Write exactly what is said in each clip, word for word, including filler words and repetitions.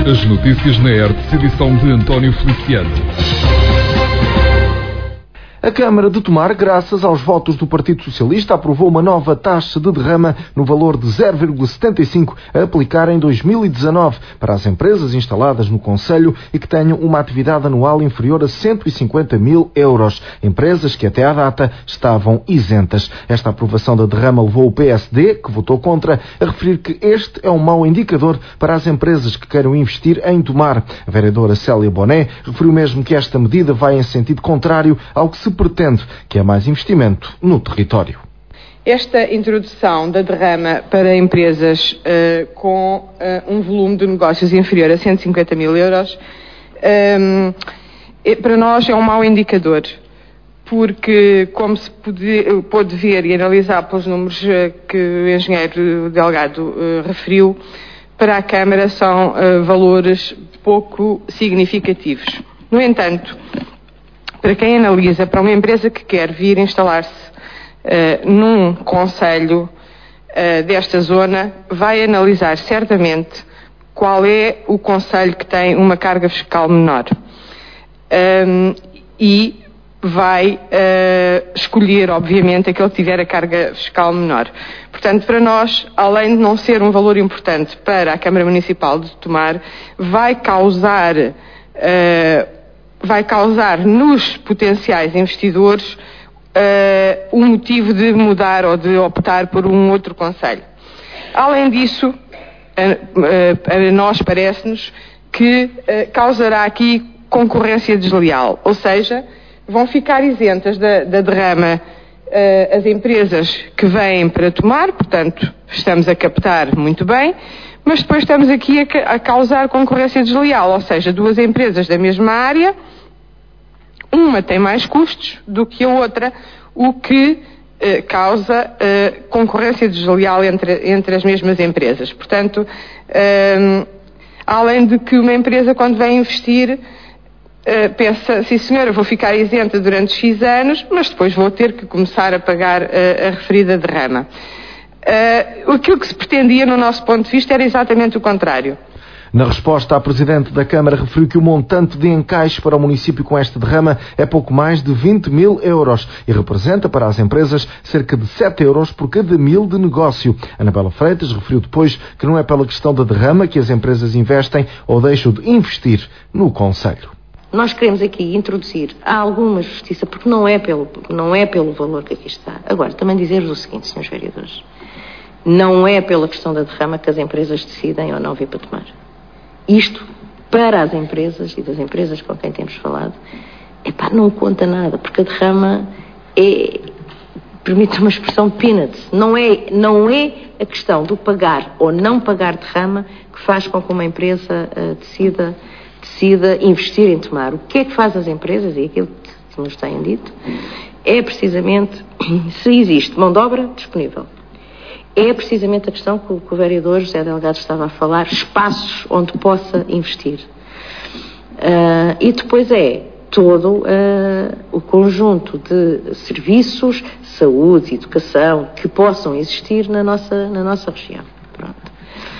As notícias na R T, edição de António Feliciano. A Câmara de Tomar, graças aos votos do Partido Socialista, aprovou uma nova taxa de derrama no valor de zero vírgula setenta e cinco a aplicar em dois mil e dezanove para as empresas instaladas no concelho e que tenham uma atividade anual inferior a cento e cinquenta mil euros. Empresas que até à data estavam isentas. Esta aprovação da derrama levou o P S D, que votou contra, a referir que este é um mau indicador para as empresas que queiram investir em Tomar. A vereadora Célia Boné referiu mesmo que esta medida vai em sentido contrário ao que se pretende, que é mais investimento no território. Esta introdução da derrama para empresas uh, com uh, um volume de negócios inferior a cento e cinquenta mil euros, um, é, para nós é um mau indicador, porque, como se pode, pôde ver e analisar pelos números uh, que o engenheiro Delgado uh, referiu, para a Câmara são uh, valores pouco significativos. No entanto, para quem analisa, para uma empresa que quer vir instalar-se uh, num concelho uh, desta zona, vai analisar certamente qual é o concelho que tem uma carga fiscal menor um, e vai uh, escolher, obviamente, aquele que tiver a carga fiscal menor. Portanto, para nós, além de não ser um valor importante para a Câmara Municipal de Tomar, vai causar uh, vai causar nos potenciais investidores uh, o motivo de mudar ou de optar por um outro concelho. Além disso, uh, uh, a nós parece-nos que uh, causará aqui concorrência desleal, ou seja, vão ficar isentas da, da derrama uh, as empresas que vêm para Tomar, portanto, estamos a captar muito bem, mas depois estamos aqui a, a causar concorrência desleal, ou seja, duas empresas da mesma área, uma tem mais custos do que a outra, o que eh, causa eh, concorrência desleal entre, entre as mesmas empresas. Portanto, eh, além de que uma empresa, quando vem investir, eh, pensa, sim senhora, vou ficar isenta durante X anos, mas depois vou ter que começar a pagar eh, a referida derrama. Uh, aquilo que se pretendia, no nosso ponto de vista, era exatamente o contrário. Na resposta, a Presidente da Câmara referiu que o montante de encaixe para o município com esta derrama é pouco mais de vinte mil euros e representa para as empresas cerca de sete euros por cada mil de negócio. Anabela Freitas referiu depois que não é pela questão da derrama que as empresas investem ou deixam de investir no concelho. Nós queremos aqui introduzir alguma justiça, porque não é pelo, não é pelo valor que aqui está. Agora, também dizer-vos o seguinte, senhores vereadores, não é pela questão da derrama que as empresas decidem ou não vir para Tomar. Isto, para as empresas e das empresas com quem temos falado, epá, não conta nada, porque a derrama é, permite uma expressão peanuts. Não é, não é a questão do pagar ou não pagar derrama que faz com que uma empresa uh, decida, decida investir em Tomar. O que é que faz as empresas, e aquilo que nos têm dito, é precisamente se existe mão de obra disponível. É precisamente a questão que o, que o vereador José Delgado estava a falar, espaços onde possa investir. Uh, e depois é todo uh, o conjunto de serviços, saúde, educação, que possam existir na nossa, na nossa região. Pronto.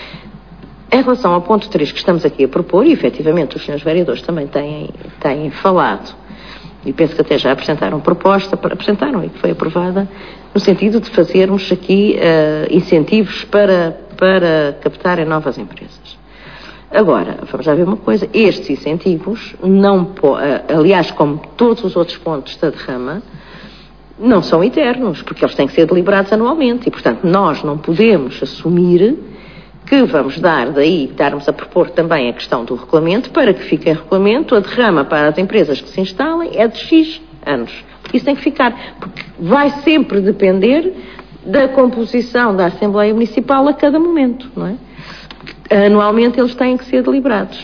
Em relação ao ponto três que estamos aqui a propor, e efetivamente os senhores vereadores também têm, têm falado, e penso que até já apresentaram proposta, apresentaram e que foi aprovada, no sentido de fazermos aqui uh, incentivos para, para captarem novas empresas. Agora, vamos já ver uma coisa, estes incentivos, não po- uh, aliás, como todos os outros pontos da derrama, não são eternos, porque eles têm que ser deliberados anualmente, e portanto nós não podemos assumir que vamos dar daí, estarmos a propor também a questão do regulamento, para que fique em regulamento, a derrama para as empresas que se instalem é de X anos. Isso tem que ficar, porque vai sempre depender da composição da Assembleia Municipal a cada momento, não é? Anualmente eles têm que ser deliberados.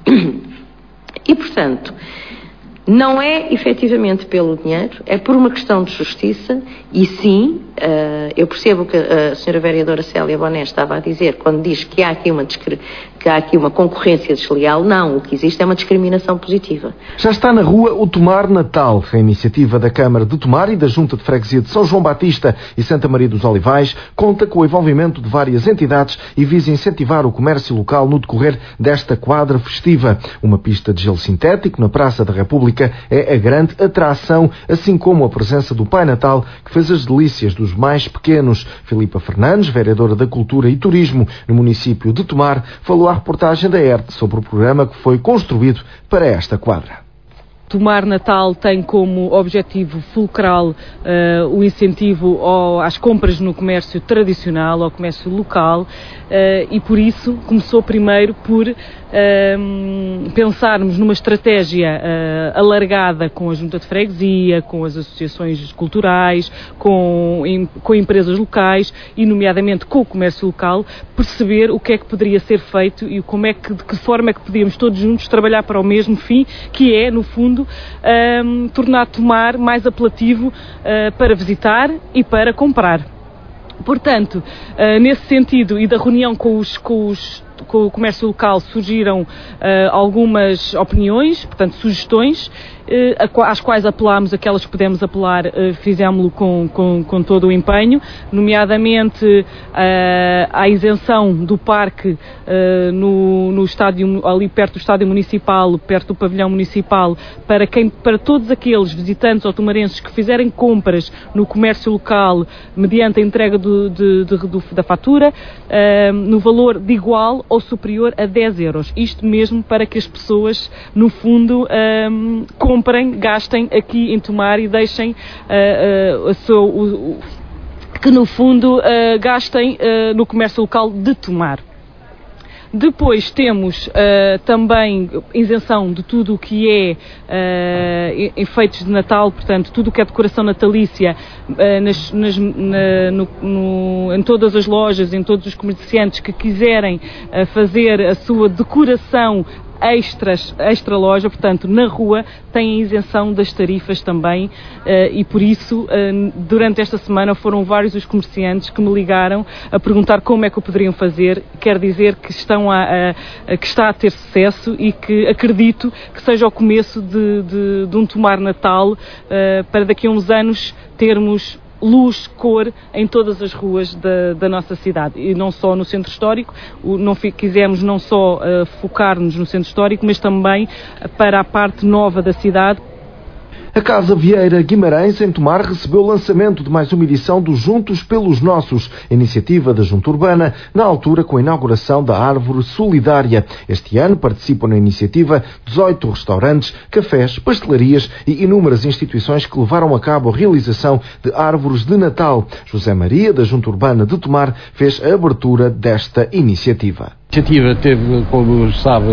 E, portanto, não é efetivamente pelo dinheiro, é por uma questão de justiça, e sim, uh, eu percebo que a senhora vereadora Célia Boné estava a dizer, quando diz que há aqui uma discre- que há aqui uma concorrência desleal. Não, o que existe é uma discriminação positiva. Já está na rua o Tomar Natal. A iniciativa da Câmara de Tomar e da Junta de Freguesia de São João Batista e Santa Maria dos Olivais conta com o envolvimento de várias entidades e visa incentivar o comércio local no decorrer desta quadra festiva. Uma pista de gelo sintético na Praça da República é a grande atração, assim como a presença do Pai Natal, que fez as delícias dos mais pequenos. Filipa Fernandes, vereadora da Cultura e Turismo no município de Tomar, falou à reportagem da E R T sobre o programa que foi construído para esta quadra. Tomar Natal tem como objetivo fulcral uh, o incentivo ao, às compras no comércio tradicional, ao comércio local, uh, e por isso começou primeiro por uh, pensarmos numa estratégia uh, alargada com a Junta de Freguesia, com as associações culturais, com, em, com empresas locais e nomeadamente com o comércio local, perceber o que é que poderia ser feito e como é que, de que forma é que podíamos todos juntos trabalhar para o mesmo fim, que é, no fundo, Um, tornar Tomar mais apelativo uh, para visitar e para comprar. Portanto, uh, nesse sentido e da reunião com, os, com, os, com o comércio local surgiram uh, algumas opiniões, portanto sugestões, uh, às quais apelámos, aquelas que pudemos apelar, uh, fizemos-lo com, com, com todo o empenho, nomeadamente uh, a isenção do parque uh, no, no estádio, ali perto do estádio municipal, perto do pavilhão municipal, para, quem, para todos aqueles visitantes ou tomarenses que fizerem compras no comércio local mediante a entrega do, de, de, do, da fatura, uh, no valor de igual ou superior a dez euros. Isto mesmo para que as pessoas, no fundo, um, comprem, gastem aqui em Tomar e deixem uh, uh, a sua, o, o, que, no fundo, uh, gastem uh, no comércio local de Tomar. Depois temos uh, também isenção de tudo o que é uh, enfeites de Natal, portanto, tudo o que é decoração natalícia uh, nas, nas, na, no, no, em todas as lojas, em todos os comerciantes que quiserem uh, fazer a sua decoração extras, extra loja, portanto, na rua, têm isenção das tarifas também, uh, e por isso, uh, durante esta semana foram vários os comerciantes que me ligaram a perguntar como é que o poderiam fazer. Quer dizer que, estão a, a, a, que está a ter sucesso e que acredito que seja o começo de, de, de um Tomar Natal, uh, para daqui a uns anos termos luz, cor em todas as ruas da, da nossa cidade e não só no centro histórico. Não quisemos não só uh, focar-nos no centro histórico, mas também para a parte nova da cidade. A Casa Vieira Guimarães, em Tomar, recebeu o lançamento de mais uma edição do Juntos pelos Nossos, iniciativa da Junta Urbana, na altura com a inauguração da Árvore Solidária. Este ano participam na iniciativa dezoito restaurantes, cafés, pastelarias e inúmeras instituições que levaram a cabo a realização de árvores de Natal. José Maria, da Junta Urbana de Tomar, fez a abertura desta iniciativa. A iniciativa teve, como sabe,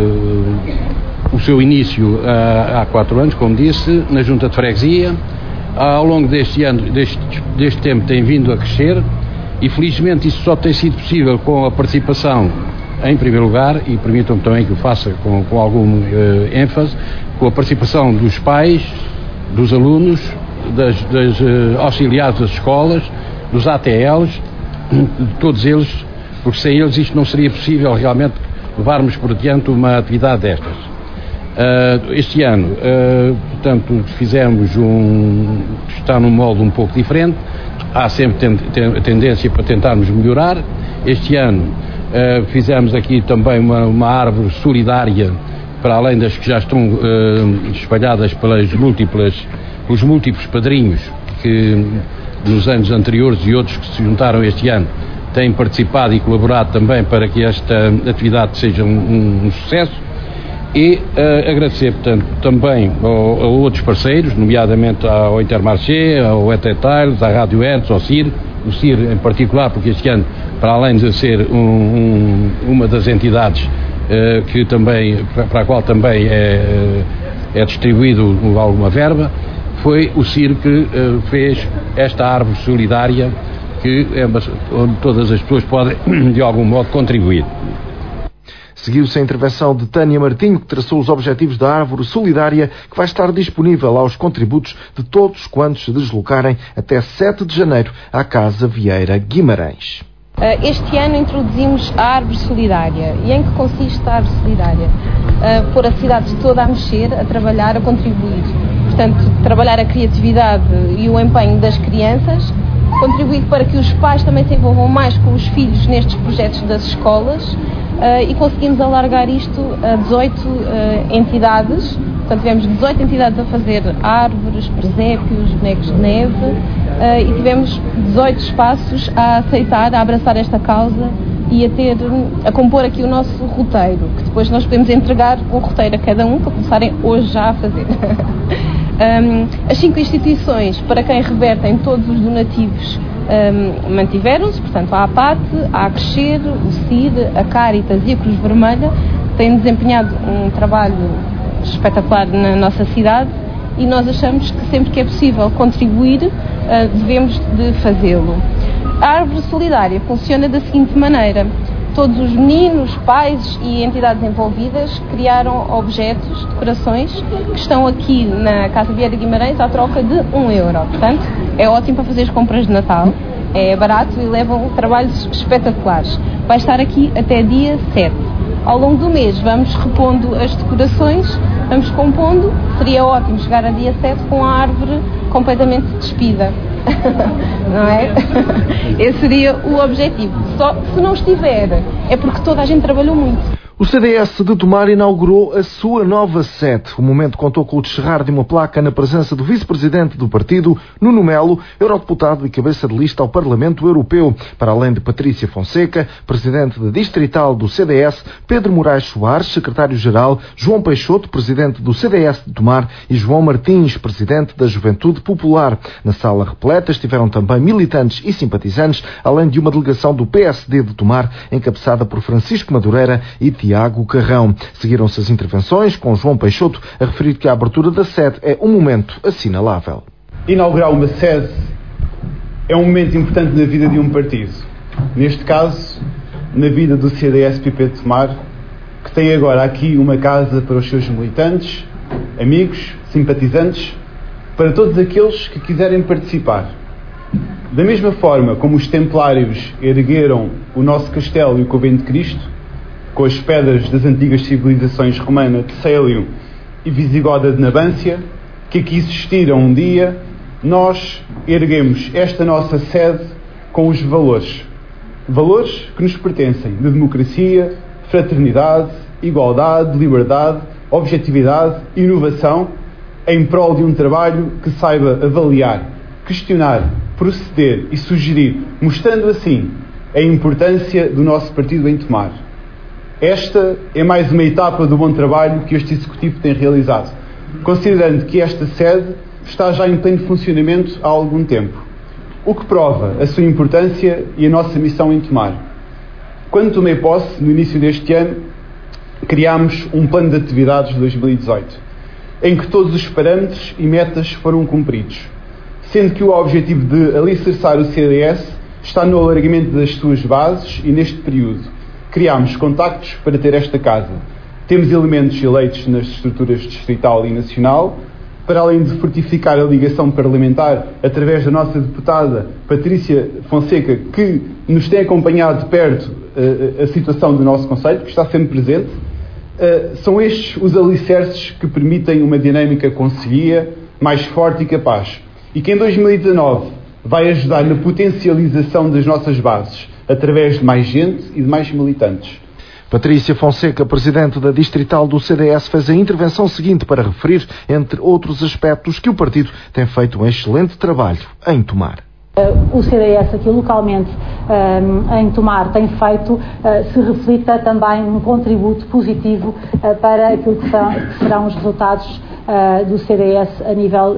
o seu início há, há quatro anos, como disse, na Junta de Freguesia. Ao longo deste ano, deste, deste tempo, tem vindo a crescer e, felizmente, isso só tem sido possível com a participação, em primeiro lugar, e permitam-me também que o faça com, com algum uh, ênfase, com a participação dos pais, dos alunos, das, das uh, auxiliares das escolas, dos A T Ls, de todos eles, porque sem eles isto não seria possível realmente levarmos por diante uma atividade destas. Uh, este ano, uh, portanto, fizemos um... está num molde um pouco diferente, há sempre ten, ten, tendência para tentarmos melhorar. Este ano uh, fizemos aqui também uma, uma árvore solidária, para além das que já estão uh, espalhadas pelas múltiplas, pelos múltiplos padrinhos que nos anos anteriores e outros que se juntaram este ano têm participado e colaborado também para que esta atividade seja um, um, um sucesso. E uh, agradecer, portanto, também ao, a outros parceiros, nomeadamente ao Intermarché, ao Etretiles, à Rádio Hertz, ao C I R, o C I R em particular, porque este ano, para além de ser um, um, uma das entidades uh, que também, para, para a qual também é, é distribuído alguma verba, foi o C I R que uh, fez esta árvore solidária, que é uma, onde todas as pessoas podem, de algum modo, contribuir. Seguiu-se a intervenção de Tânia Martinho, que traçou os objetivos da Árvore Solidária, que vai estar disponível aos contributos de todos quantos se deslocarem até sete de janeiro à Casa Vieira Guimarães. Este ano introduzimos a Árvore Solidária. E em que consiste a Árvore Solidária? Pôr a cidade toda a mexer, a trabalhar, a contribuir. Portanto, trabalhar a criatividade e o empenho das crianças, contribuir para que os pais também se envolvam mais com os filhos nestes projetos das escolas, e conseguimos alargar isto a dezoito entidades. Portanto, tivemos dezoito entidades a fazer árvores, presépios, bonecos de neve, uh, e tivemos dezoito espaços a aceitar, a abraçar esta causa e a ter, a compor aqui o nosso roteiro, que depois nós podemos entregar um roteiro a cada um para começarem hoje já a fazer. um, as cinco instituições para quem revertem todos os donativos um, mantiveram-se, portanto a APAT, a Acrescer, o C I D, a Caritas e a Cruz Vermelha têm desempenhado um trabalho espetacular na nossa cidade e nós achamos que sempre que é possível contribuir, devemos de fazê-lo. A Árvore Solidária funciona da seguinte maneira: todos os meninos, pais e entidades envolvidas criaram objetos, decorações, que estão aqui na Casa Vieira Guimarães à troca de um euro. Portanto, é ótimo para fazer as compras de Natal, é barato e levam trabalhos espetaculares. Vai estar aqui até dia sete. Ao longo do mês vamos repondo as decorações, vamos compondo. Seria ótimo chegar a dia sete com a árvore completamente despida. Não é? Esse seria o objetivo. Só se não estiver, é porque toda a gente trabalhou muito. O C D S de Tomar inaugurou a sua nova sede. O momento contou com o descerrar de uma placa na presença do vice-presidente do partido, Nuno Melo, eurodeputado e cabeça de lista ao Parlamento Europeu. Para além de Patrícia Fonseca, presidente da distrital do C D S, Pedro Moraes Soares, secretário-geral, João Peixoto, presidente do C D S de Tomar, e João Martins, presidente da Juventude Popular. Na sala repleta estiveram também militantes e simpatizantes, além de uma delegação do P S D de Tomar, encabeçada por Francisco Madureira e Tiago Carrão. Seguiram-se as intervenções, com João Peixoto a referir que a abertura da sede é um momento assinalável. Inaugurar uma sede é um momento importante na vida de um partido. Neste caso, na vida do C D S P P de Tomar, que tem agora aqui uma casa para os seus militantes, amigos, simpatizantes, para todos aqueles que quiserem participar. Da mesma forma como os templários ergueram o nosso castelo e o convento de Cristo, com as pedras das antigas civilizações romana de Célio e visigoda de Nabância, que aqui existiram um dia, nós erguemos esta nossa sede com os valores. Valores que nos pertencem de democracia, fraternidade, igualdade, liberdade, objetividade, inovação, em prol de um trabalho que saiba avaliar, questionar, proceder e sugerir, mostrando assim a importância do nosso partido em Tomar. Esta é mais uma etapa do bom trabalho que este Executivo tem realizado, considerando que esta sede está já em pleno funcionamento há algum tempo, o que prova a sua importância e a nossa missão em Tomar. Quando tomei posse, no início deste ano, criámos um plano de atividades de dois mil e dezoito, em que todos os parâmetros e metas foram cumpridos, sendo que o objetivo de alicerçar o C D S está no alargamento das suas bases e neste período criámos contactos para ter esta casa. Temos elementos eleitos nas estruturas distrital e nacional, para além de fortificar a ligação parlamentar através da nossa deputada Patrícia Fonseca, que nos tem acompanhado de perto uh, a situação do nosso concelho, que está sempre presente. Uh, são estes os alicerces que permitem uma dinâmica conselhia mais forte e capaz, e que em dois mil e dezanove vai ajudar na potencialização das nossas bases, através de mais gente e de mais militantes. Patrícia Fonseca, presidente da distrital do C D S, fez a intervenção seguinte para referir, entre outros aspectos, que o partido tem feito um excelente trabalho em Tomar. O C D S aqui localmente em Tomar tem feito, se reflita também num contributo positivo para aquilo que serão os resultados do C D S a nível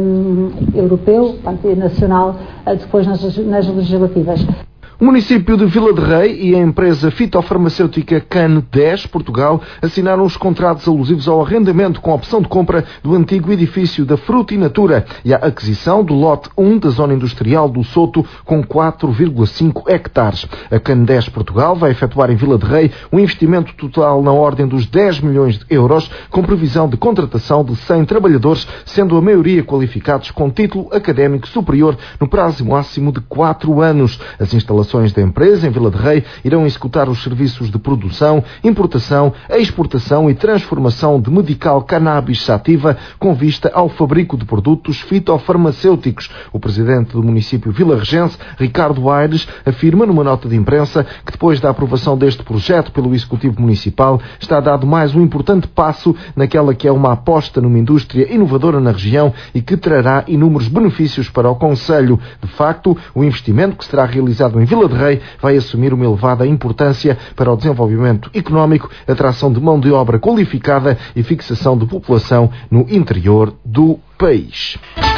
europeu, nacional, depois nas legislativas. O município de Vila de Rei e a empresa fitofarmacêutica Can dez Portugal assinaram os contratos alusivos ao arrendamento com opção de compra do antigo edifício da Frutinatura e à aquisição do lote um da zona industrial do Soto com quatro vírgula cinco hectares. A Can dez Portugal vai efetuar em Vila de Rei um investimento total na ordem dos dez milhões de euros, com previsão de contratação de cem trabalhadores, sendo a maioria qualificados com título académico superior no prazo máximo de quatro anos. As instalações instalações da empresa em Vila de Rei irão executar os serviços de produção, importação, exportação e transformação de medical cannabis sativa com vista ao fabrico de produtos fitofarmacêuticos. O presidente do município vilarregense, Ricardo Aires, afirma numa nota de imprensa que depois da aprovação deste projeto pelo Executivo Municipal está dado mais um importante passo naquela que é uma aposta numa indústria inovadora na região e que trará inúmeros benefícios para o concelho. De facto, o investimento que será realizado em Vila de Rei vai assumir uma elevada importância para o desenvolvimento económico, atração de mão de obra qualificada e fixação de população no interior do país.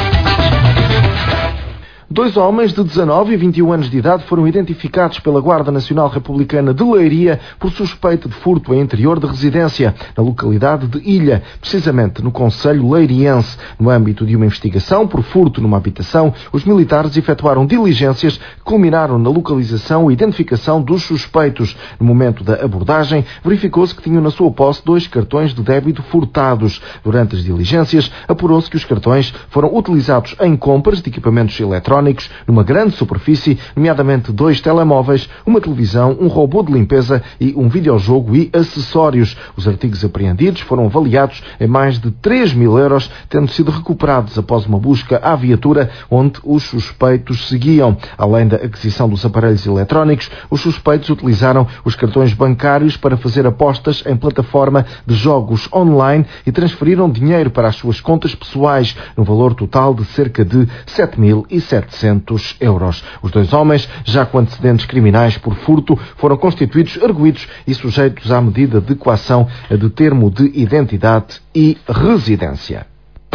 Dois homens de dezanove e vinte e um anos de idade foram identificados pela Guarda Nacional Republicana de Leiria por suspeita de furto em interior de residência, na localidade de Ilha, precisamente no concelho leiriense. No âmbito de uma investigação por furto numa habitação, os militares efetuaram diligências que culminaram na localização e identificação dos suspeitos. No momento da abordagem, verificou-se que tinham na sua posse dois cartões de débito furtados. Durante as diligências, apurou-se que os cartões foram utilizados em compras de equipamentos eletrónicos numa grande superfície, nomeadamente dois telemóveis, uma televisão, um robô de limpeza e um videojogo e acessórios. Os artigos apreendidos foram avaliados em mais de três mil euros, tendo sido recuperados após uma busca à viatura onde os suspeitos seguiam. Além da aquisição dos aparelhos eletrónicos, os suspeitos utilizaram os cartões bancários para fazer apostas em plataforma de jogos online e transferiram dinheiro para as suas contas pessoais, no valor total de cerca de sete mil e setecentos euros. Os dois homens, já com antecedentes criminais por furto, foram constituídos arguidos e sujeitos à medida de coação de termo de identidade e residência.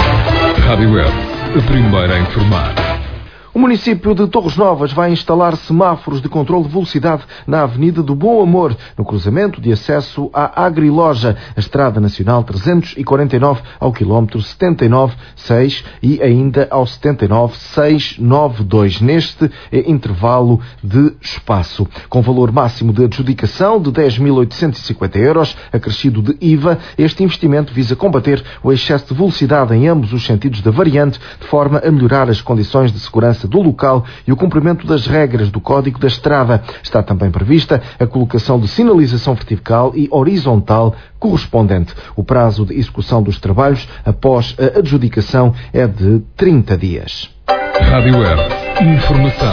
Rádio Web, a primeira a informar. O município de Torres Novas vai instalar semáforos de controle de velocidade na Avenida do Bom Amor, no cruzamento de acesso à Agriloja, a Estrada Nacional trezentos e quarenta e nove ao quilómetro setenta e nove vírgula seis e ainda ao setenta e nove vírgula seiscentos e noventa e dois, neste intervalo de espaço. Com valor máximo de adjudicação de dez mil oitocentos e cinquenta euros, acrescido de I V A, este investimento visa combater o excesso de velocidade em ambos os sentidos da variante, de forma a melhorar as condições de segurança do local e o cumprimento das regras do Código da Estrada. Está também prevista a colocação de sinalização vertical e horizontal correspondente. O prazo de execução dos trabalhos após a adjudicação é de trinta dias. Rádio Web, informação.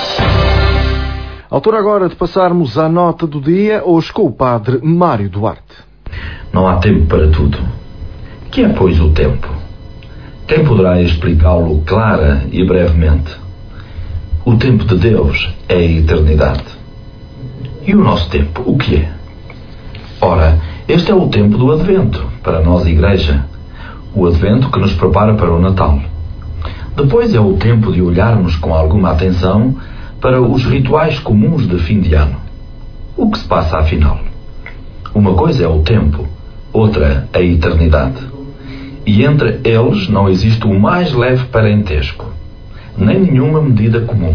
Altura agora de passarmos à nota do dia, hoje com o padre Mário Duarte. Não há tempo para tudo. Que é, pois, o tempo? Quem poderá explicá-lo clara e brevemente? O tempo de Deus é a eternidade. E o nosso tempo, o que é? Ora, este é o tempo do Advento, para nós, Igreja. O Advento que nos prepara para o Natal. Depois é o tempo de olharmos com alguma atenção para os rituais comuns de fim de ano. O que se passa afinal? Uma coisa é o tempo, outra a eternidade. E entre eles não existe o mais leve parentesco, nem nenhuma medida comum.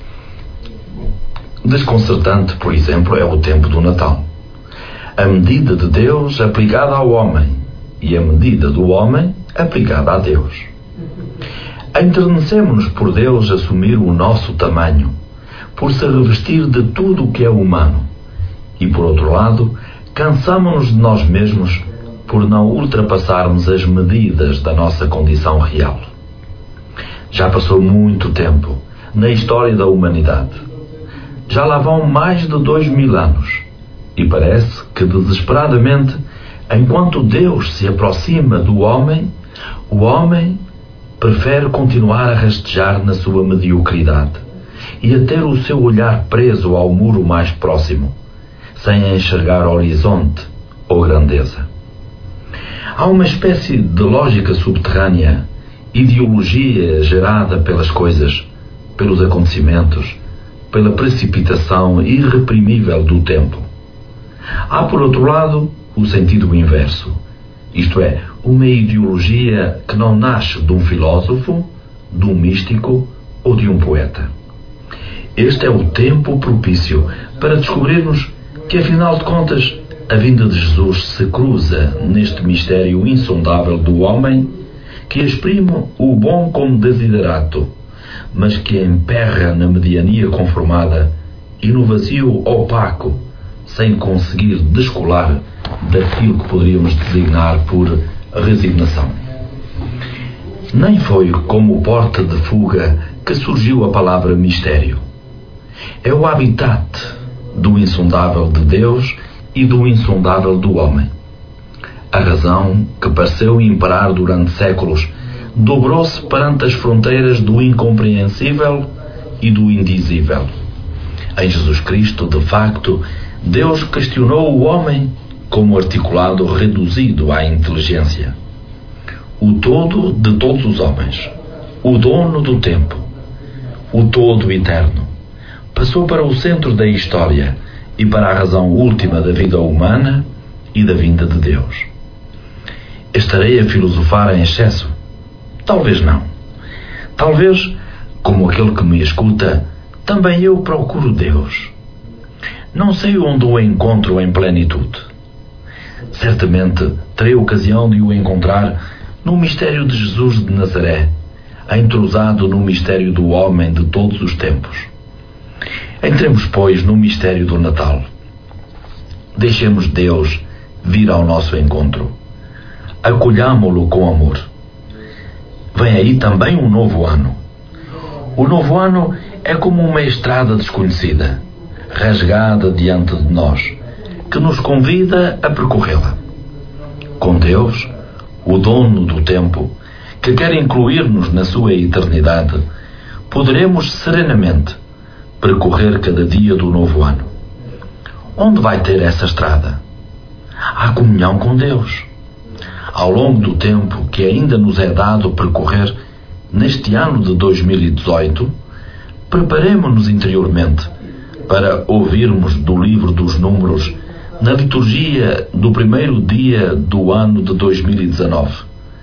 Desconcertante, por exemplo, é o tempo do Natal. A medida de Deus aplicada ao homem e a medida do homem aplicada a Deus. Enternecemos-nos por Deus assumir o nosso tamanho, por se revestir de tudo o que é humano. E, por outro lado, cansamo-nos de nós mesmos por não ultrapassarmos as medidas da nossa condição real. Já passou muito tempo na história da humanidade. Já lá vão mais de dois mil anos e parece que desesperadamente, enquanto Deus se aproxima do homem, o homem prefere continuar a rastejar na sua mediocridade e a ter o seu olhar preso ao muro mais próximo, sem enxergar horizonte ou grandeza. Há uma espécie de lógica subterrânea, ideologia gerada pelas coisas, pelos acontecimentos, pela precipitação irreprimível do tempo. Há, por outro lado, o sentido inverso, isto é, uma ideologia que não nasce de um filósofo, de um místico ou de um poeta. Este é o tempo propício para descobrirmos que, afinal de contas, a vinda de Jesus se cruza neste mistério insondável do homem que exprime o bom como desiderato, mas que emperra na mediania conformada e no vazio opaco, sem conseguir descolar daquilo que poderíamos designar por resignação. Nem foi como porta de fuga que surgiu a palavra mistério. É o habitat do insondável de Deus e do insondável do homem. A razão, que pareceu imperar durante séculos, dobrou-se perante as fronteiras do incompreensível e do indizível. Em Jesus Cristo, de facto, Deus questionou o homem como articulado reduzido à inteligência. O todo de todos os homens, o dono do tempo, o todo eterno, passou para o centro da história e para a razão última da vida humana e da vinda de Deus. Estarei a filosofar em excesso? Talvez não. Talvez, como aquele que me escuta, também eu procuro Deus. Não sei onde o encontro em plenitude. Certamente terei ocasião de o encontrar no mistério de Jesus de Nazaré, entrosado no mistério do homem de todos os tempos. Entremos, pois, no mistério do Natal. Deixemos Deus vir ao nosso encontro. Acolhamo-lo com amor. Vem aí também um novo ano. O novo ano é como uma estrada desconhecida, rasgada diante de nós, que nos convida a percorrê-la. Com Deus, o dono do tempo, que quer incluir-nos na sua eternidade, poderemos serenamente percorrer cada dia do novo ano. Onde vai ter essa estrada? A comunhão com Deus. Ao longo do tempo que ainda nos é dado percorrer neste ano de dois mil e dezoito, preparemo-nos interiormente para ouvirmos do livro dos Números na liturgia do primeiro dia do ano de dois mil e dezanove.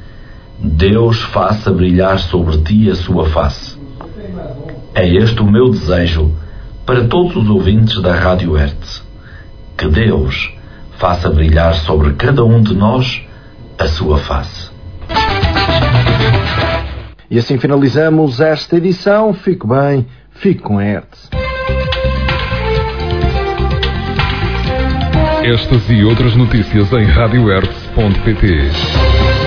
Deus faça brilhar sobre ti a sua face. É este o meu desejo para todos os ouvintes da Rádio Hertz. Que Deus faça brilhar sobre cada um de nós a sua face. E assim finalizamos esta edição. Fique bem, fique com a Hertz. Estas e outras notícias em rádio hertz ponto pt.